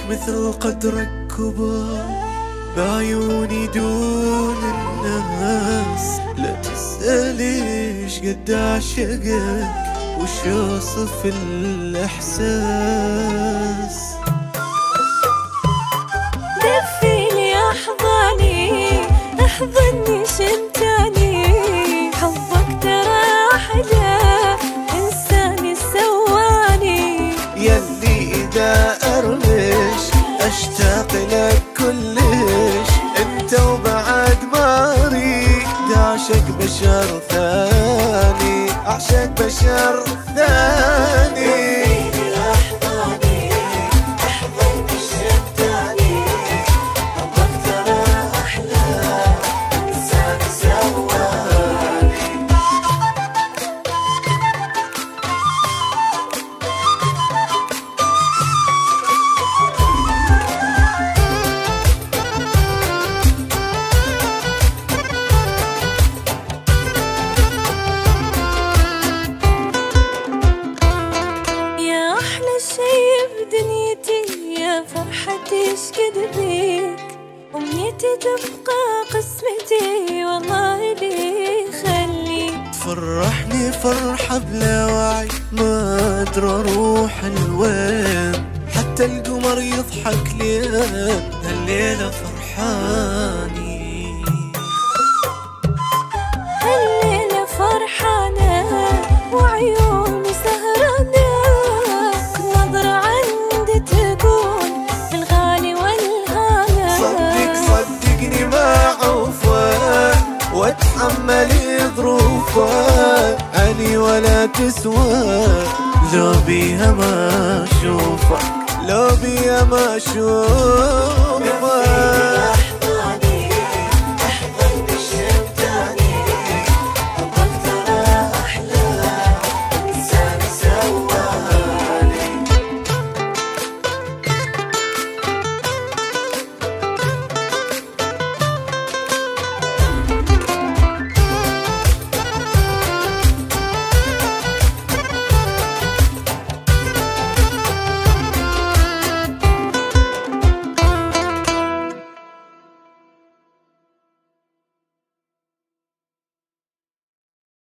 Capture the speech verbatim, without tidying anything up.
مثل قدرك كبار بعيوني دون الناس. لا تسأل ايش قد اعشقك وش اوصف الاحساس. دفيلي احضاني احضني شمتاني، حبك ترى احلى انساني سواني. يلي اذا ارمش اشتاق لك كلش، انت وبعد ما اريد اعشق بشر ثاني، اعشق بشر ثاني. فرحتي اشكد بيك، أمنيتي تبقى قسمتي والله لي خليك. تفرحني فرحة بلا وعي ما أدري أروح الوين، حتى القمر يضحك لي هالليلة فرحاني. هالليلة فرحانة وعيوني سهرانة، نظرة عندي تقول بالغالي والهانة. صدق صدقني ما عوفة واتحمل ظروفه، أني ولا تسوى لو بيها ما أشوفك، لو بيها ما أشوفك.